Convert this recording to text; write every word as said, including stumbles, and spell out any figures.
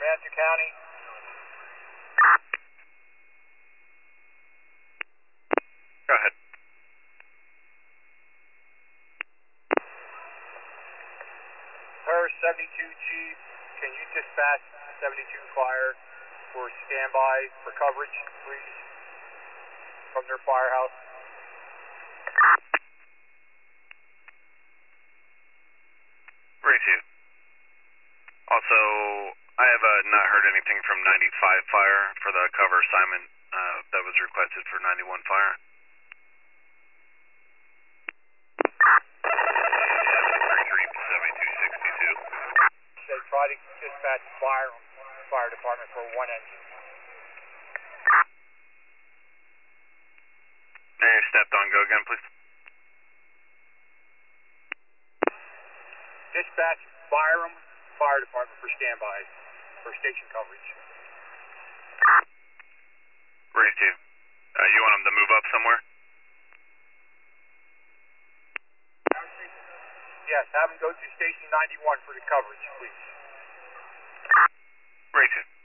Manitou County. Go ahead. Per seventy-two Chief, can you dispatch seventy-two Fire for standby for coverage, please, from their firehouse? Receive. Also, I have uh, not heard anything from ninety-five Fire for the cover assignment uh, that was requested for ninety-one Fire. seventy-two sixty-two. They try to dispatch fire fire department for one engine. Hey, stepped on, go again, please. Dispatch Byram Fire Department for standby for station coverage. Receive. Uh, you want them to move up somewhere? Yes, have them go to station ninety-one for the coverage, please. Receive.